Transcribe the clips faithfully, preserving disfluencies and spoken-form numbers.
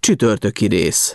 csütörtöki rész.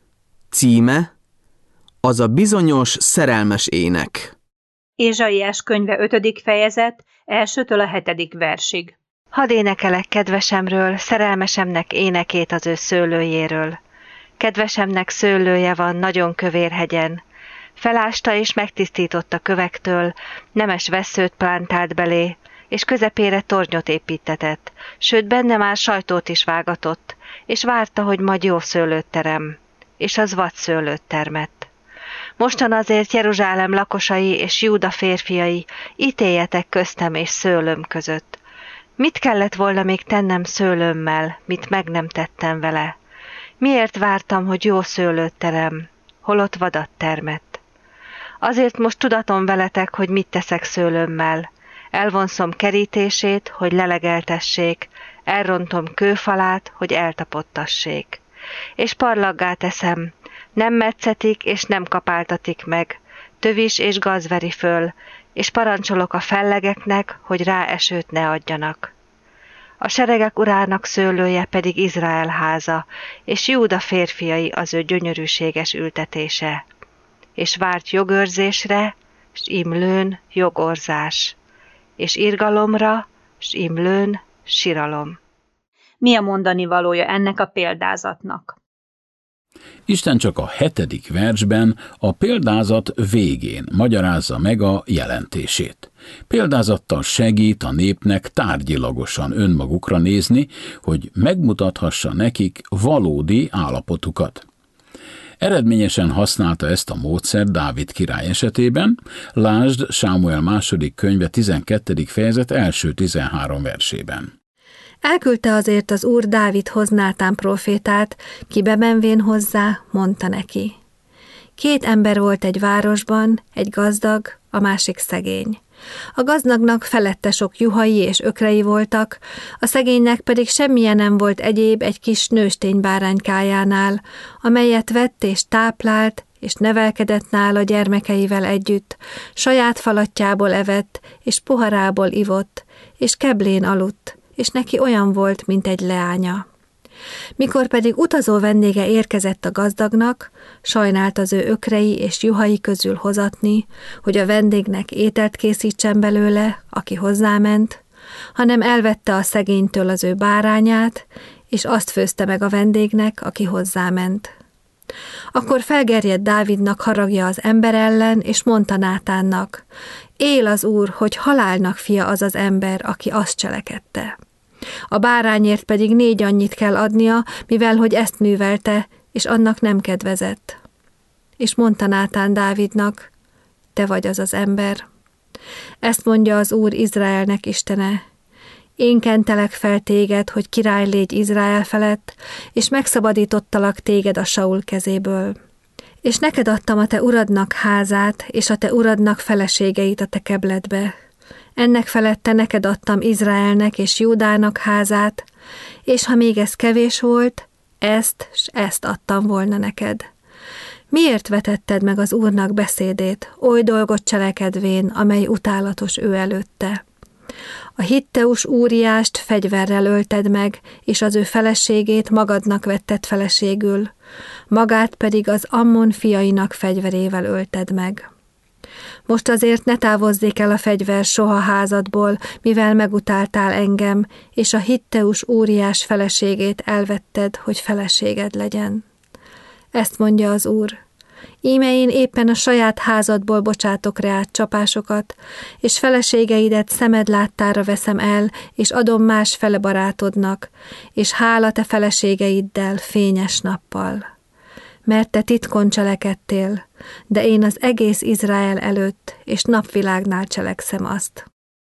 Címe: Az a bizonyos szerelmes ének. Ézsaiás könyve ötödik fejezet, elsőtől a hetedik versig. Hadd énekelek kedvesemről, szerelmesemnek énekét az ő szőlőjéről. Kedvesemnek szőlője van nagyon kövér hegyen. Felásta és megtisztította kövektől, nemes vesszőt plántált belé, és közepére tornyot építetett, sőt benne már sajtót is vágatott, és várta, hogy majd jó szőlőt terem, és az vad szőlőt termett. Mostan azért Jeruzsálem lakosai és Júda férfiai, ítéljetek köztem és szőlőm között. Mit kellett volna még tennem szőlőmmel, mit meg nem tettem vele? Miért vártam, hogy jó szőlőt terem, holott vadat termett? Azért most tudatom veletek, hogy mit teszek szőlőmmel. Elvonszom kerítését, hogy lelegeltessék, elrontom kőfalát, hogy eltapottassék. És parlaggá teszem, nem metszetik és nem kapáltatik meg, tövis és gaz veri föl, és parancsolok a fellegeknek, hogy rá esőt ne adjanak. A seregek urának szőlője pedig Izrael háza, és Júda férfiai az ő gyönyörűséges ültetése. És várt jogőrzésre, s imlőn jogorzás, és irgalomra, s imlőn siralom. Mi a mondani valója ennek a példázatnak? Isten csak a hetedik versben a példázat végén magyarázza meg a jelentését. Példázattal segít a népnek tárgyilagosan önmagukra nézni, hogy megmutathassa nekik valódi állapotukat. Eredményesen használta ezt a módszert Dávid király esetében, lásd Sámuel második könyve tizenkettedik fejezet első tizenhárom versében. Elküldte azért az Úr Dávidhoz Nátán prófétát, ki bemenvén hozzá, mondta neki. Két ember volt egy városban, egy gazdag, a másik szegény. A gazdagnak felette sok juhai és ökrei voltak, a szegénynek pedig semmilyen nem volt egyéb egy kis nőstény báránykájánál, amelyet vett és táplált, és nevelkedett nála gyermekeivel együtt, saját falatjából evett, és poharából ivott, és keblén aludt, és neki olyan volt, mint egy leánya. Mikor pedig utazó vendége érkezett a gazdagnak, sajnált az ő ökrei és juhai közül hozatni, hogy a vendégnek ételt készítsen belőle, aki hozzáment, hanem elvette a szegénytől az ő bárányát, és azt főzte meg a vendégnek, aki hozzáment. Akkor felgerjedt Dávidnak haragja az ember ellen, és mondta Nátánnak, él az Úr, hogy halálnak fia az az ember, aki azt cselekedte. A bárányért pedig négy annyit kell adnia, mivel hogy ezt művelte, és annak nem kedvezett. És mondta Nátán Dávidnak, te vagy az az ember. Ezt mondja az Úr Izraelnek Istene. Én kentelek fel téged, hogy király légy Izrael felett, és megszabadítottalak téged a Saul kezéből. És neked adtam a te uradnak házát, és a te uradnak feleségeit a te kebledbe. Ennek felette neked adtam Izraelnek és Júdának házát, és ha még ez kevés volt, ezt s ezt adtam volna neked. Miért vetetted meg az Úrnak beszédét, oly dolgot cselekedvén, amely utálatos ő előtte? A Hitteus Úriást fegyverrel ölted meg, és az ő feleségét magadnak vetted feleségül, magát pedig az Ammon fiainak fegyverével ölted meg. Most azért ne távozzék el a fegyver soha házadból, mivel megutáltál engem, és a Hitteus Úriás feleségét elvetted, hogy feleséged legyen. Ezt mondja az Úr. Íme én éppen a saját házadból bocsátok reád csapásokat, és feleségeidet szemed láttára veszem el, és adom más fele barátodnak, és hála te feleségeiddel fényes nappal. Mert te titkon cselekedtél, de én az egész Izrael előtt és napvilágnál cselekszem azt.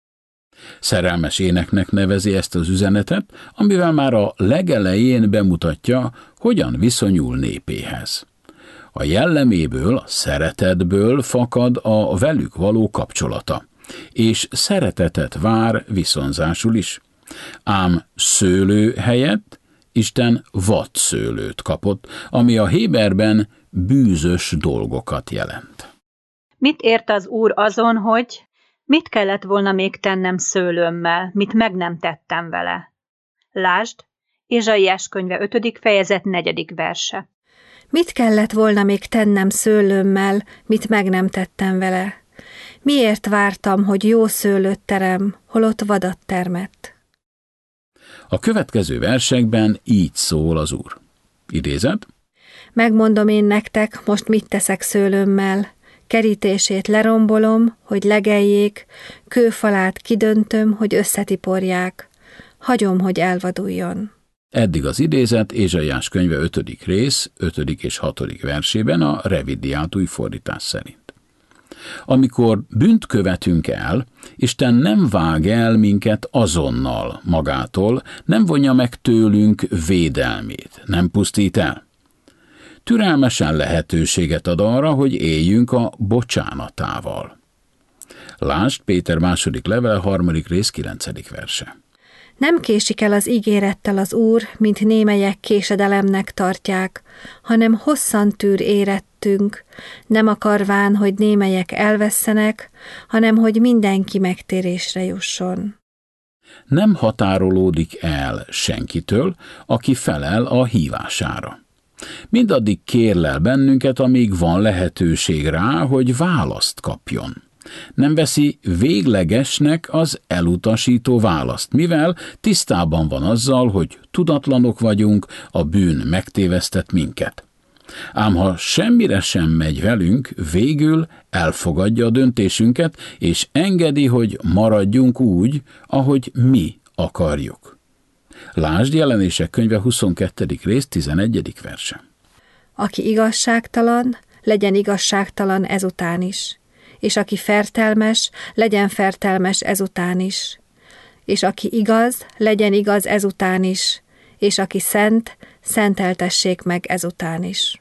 Szerelmes éneknek nevezi ezt az üzenetet, amivel már a legelején bemutatja, hogyan viszonyul népéhez. A jelleméből, a szeretetből fakad a velük való kapcsolata, és szeretetet vár viszonzásul is. Ám szőlő helyett Isten vadszőlőt kapott, ami a héberben bűzös dolgokat jelent. Mit ért az Úr azon, hogy mit kellett volna még tennem szőlőmmel, mit meg nem tettem vele? Lásd, Ézsaiás könyve ötödik fejezet negyedik verse. Mit kellett volna még tennem szőlőmmel, mit meg nem tettem vele? Miért vártam, hogy jó szőlőt terem, holott vadat termett? A következő versekben így szól az Úr. Idézet? Megmondom én nektek, most mit teszek szőlőmmel. Kerítését lerombolom, hogy legeljék, kőfalát kidöntöm, hogy összetiporják. Hagyom, hogy elvaduljon. Eddig az idézet Ézsaiás könyve ötödik rész, ötödik és hatodik versében a revidiált új fordítás szerint. Amikor bűnt követünk el, Isten nem vág el minket azonnal magától, nem vonja meg tőlünk védelmét, nem pusztít el. Türelmesen lehetőséget ad arra, hogy éljünk a bocsánatával. Lásd Péter második levele, harmadik rész, kilencedik verse. Nem késik el az ígérettel az Úr, mint némelyek késedelemnek tartják, hanem hosszan tűr érettünk, nem akarván, hogy némelyek elvesszenek, hanem hogy mindenki megtérésre jusson. Nem határolódik el senkitől, aki felel a hívására. Mindaddig kérlel bennünket, amíg van lehetőség rá, hogy választ kapjon. Nem veszi véglegesnek az elutasító választ, mivel tisztában van azzal, hogy tudatlanok vagyunk, a bűn megtévesztett minket. Ám ha semmire sem megy velünk, végül elfogadja a döntésünket, és engedi, hogy maradjunk úgy, ahogy mi akarjuk. Lásd Jelenések könyve huszonkettedik rész, tizenegyedik verse. Aki igazságtalan, legyen igazságtalan ezután is, és aki fertelmes, legyen fertelmes ezután is, és aki igaz, legyen igaz ezután is, és aki szent, szenteltessék meg ezután is.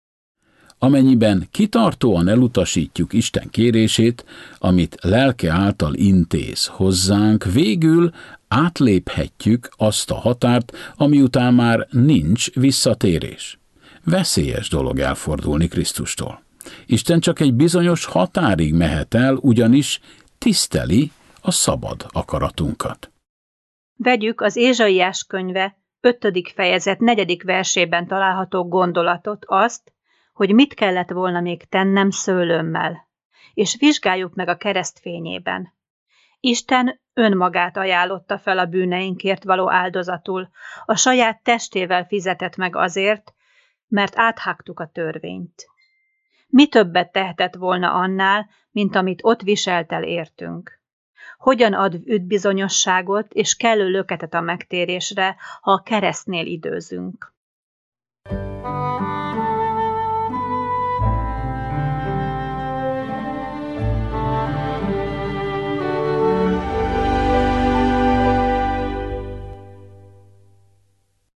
Amennyiben kitartóan elutasítjuk Isten kérését, amit lelke által intéz hozzánk, végül átléphetjük azt a határt, ami után már nincs visszatérés. Veszélyes dolog elfordulni Krisztustól. Isten csak egy bizonyos határig mehet el, ugyanis tiszteli a szabad akaratunkat. Vegyük az Ézsaiás könyve ötödik fejezet negyedik versében található gondolatot, azt, hogy mit kellett volna még tennem szőlőmmel, és vizsgáljuk meg a kereszt fényében. Isten önmagát ajánlotta fel a bűneinkért való áldozatul, a saját testével fizetett meg azért, mert áthágtuk a törvényt. Mi többet tehetett volna annál, mint amit ott viselt el értünk? Hogyan ad üdvbizonyosságot és kellő löketet a megtérésre, ha a keresztnél időzünk?